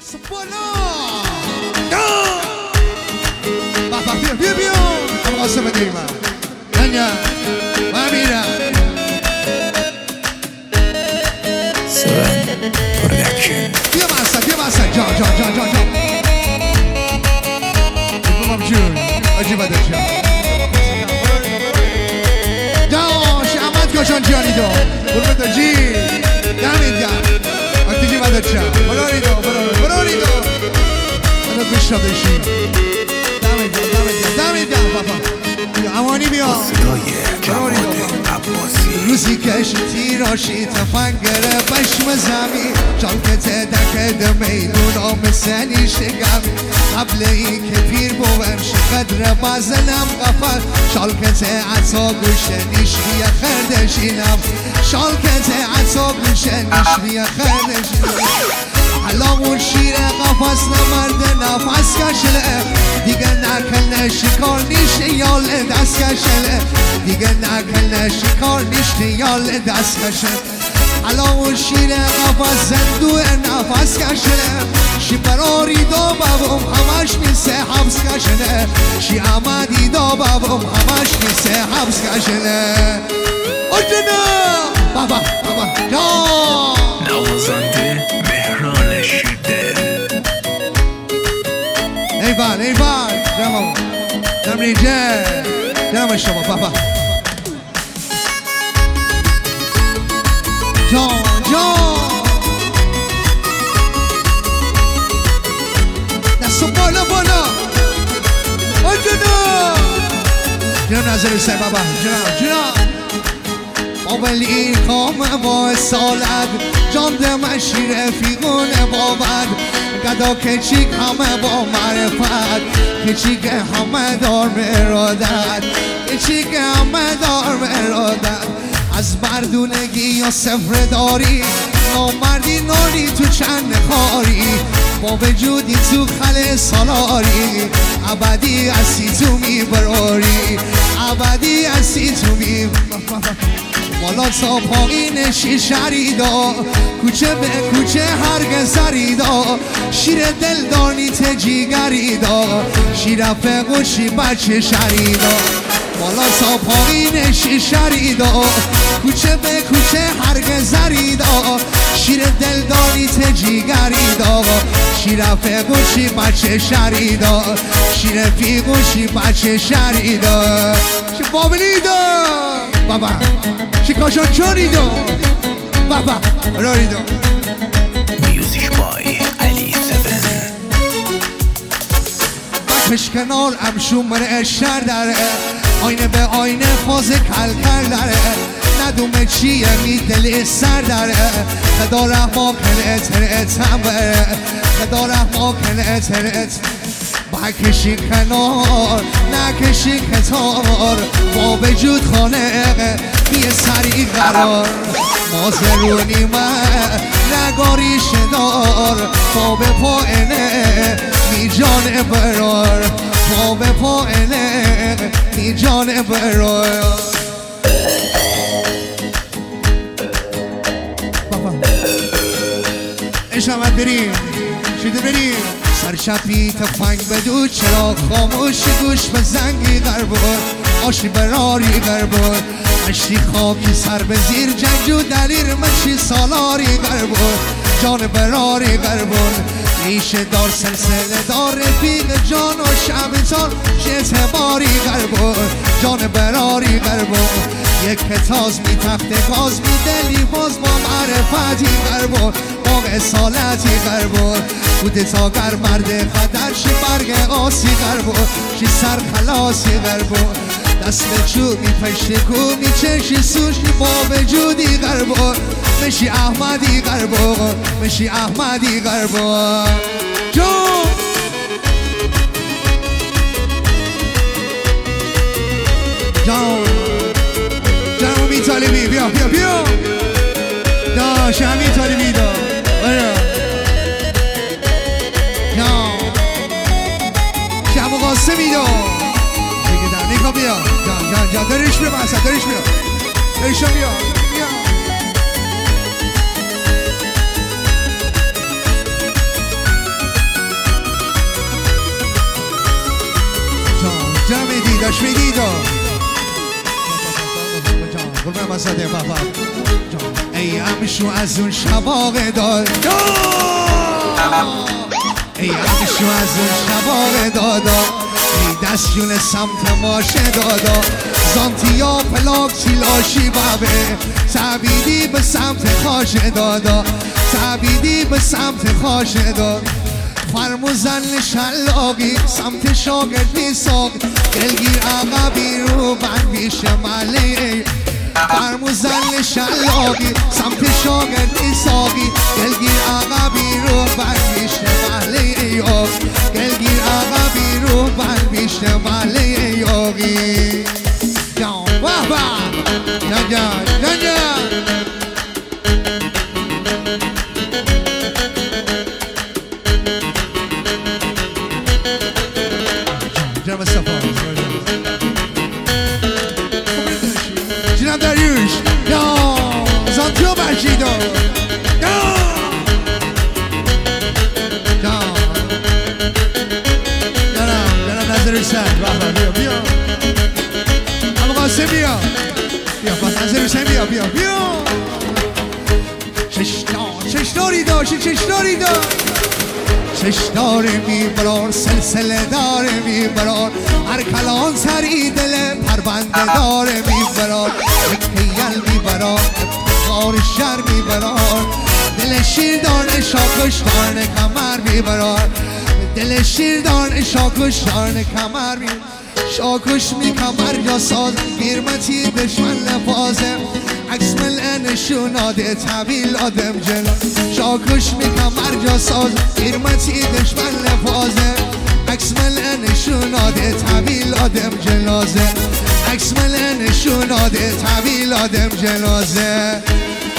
بالا بابا بیا ابو قاسم دیما دنیا اميره Seven Production. بیا ماسا جا بابا جون عجیب داشت داش احمد کاشان جانی دو قربت جی دمید گرم وقتی جی بداشت براری دو انا گوش داشتی دمید گرم بابا امانی بیا صدای جواد عباسی. روزی کش تیراشی تفنگره بشم زمین چالکت دکد میدون مثلی شگمی قبل این که پیر بومش قدر بازنم قفل شالکت عطا گوشه نیشوی خردشینم شالکت عطا گوشه نیشوی خردشینم حلامون شیر قفص نمرد نفس کشله دیگه نکل شکار نیشه یال دست کشله دیگه نکل شکار نیشه یال دست کشله حلامون شیر قفص زندو نفس کشله شی براری دا بابم همش نیسه حبس کشله شی عمدی دا بابم همش نیسه حبس کشله اجنا بابا یا نوازنده مهران شیرده. ایوان جمع نمریجه جمع شما بابا جان دستو بالا جناب نظر سر بابا جناب اولین کام با سالت جان دم شیر رفیقون بابد گدا کچیک همه با معرفت کچیک همه دار مرادت کچیک همه دار مرادت از مردونگی یا سفر داری نامردی نانی تو چند خاری با وجودی تو خل سالاری ابدی هستی تو میبراری ابدی هستی تو بالا تا پایین شیشریدا کوچه به کوچه هرگز زریدا شیر دلدانی تجیگریدا شیر فقوشی بچه شریدا بالا تا پایین شیشریدا کوچه به کوچه هرگز زریدا شیر دلدانی تجیگریدا شیر فقوشی بچه شریدا شیر فقوشی بچه شریدا چه بابلیدا بابا چی کاشان چونیدو بابا راریدو میوزیک بای علی سبن. بکش کنار امشون من اشتر داره آینه به آینه فاز کل داره ندومه چیه می دل سر داره خدا رحما کنه ترتم بره خدا رحما کنه ترتم بکشی کنار نکشی کتار با وجود خانه بیه سریع قرار مازرونی من نگاریش دار پا به پایینه می جان برار پا به پایینه می جان برار بابا اشامت بریم شده بریم سرشبی تفنگ بدو چرا خاموش گوش به زنگی غربون آشی براری غربون مشتی خاکی سر به زیر جنجو دلیر مشی سالاری غربون جان براری غربون ریشه دار سلسله دار رفیق جان و شبتان شت باری غربون جان براری غربون یک تاز می تخت گاز می دلی باز با معرفتی غربون با اصالتی غربون بوده تا گر مرد خدر شی برگ آسی غربون شی سر خلاصی غربون دست به چوب می پشت کو می چشی سوشی با وجودی غربون مشی احمدی غربون مشی احمدی غربون جون جان طالبی بیا دا شمی طالبی دا برا شم قاسمی دا دیگه در نکا بیا جان درش بیا بحثا درش بیا آزاده بابا ای همشو از اون شباق داد ای همشو از اون شباق دادا ای دستیون سمت ماشه دادا زانتیا پلاک چیلاشی بابه تعبیدی به سمت خاشه دادا تعبیدی به سمت خاشه داد فرموزن شلاقی سمت شاگردی ساق دلگیر عقبی رو بند بیشه ملی فرموزن شلاقی سمت شاگردی ساقی دلگیر عقبی رو بند بیشه ملی دلگیر عقبی رو بند بیشه ملی آقی جان بابا جان جان جان جناب صفا جناب داریوش یا زانتیو برشیدو جناب نظر حسین بیا بیا ابو قاسم بیا بیا نظر حسین بیا چشداری داشت چشداری داشت چشدار میبرار سلسله دار میبرار هر کلان سری دل پربنده دار میبرار کیل میبرار افتخار شر میبرار دل شیردان شاکشتان کمر میبرار دل شیردان شاکشتان کمر میبرار شاکش می کمر یا ساز گیرمتی دشمن لفاظه عکس ملعه نشوناده طویل آدم جلو شاکش می کمر یا ساز گیرمتی دشمن لفاظه عکس ملعه نشوناده طویل آدم جلازه عکس ملعه نشوناده طویل آدم جلازه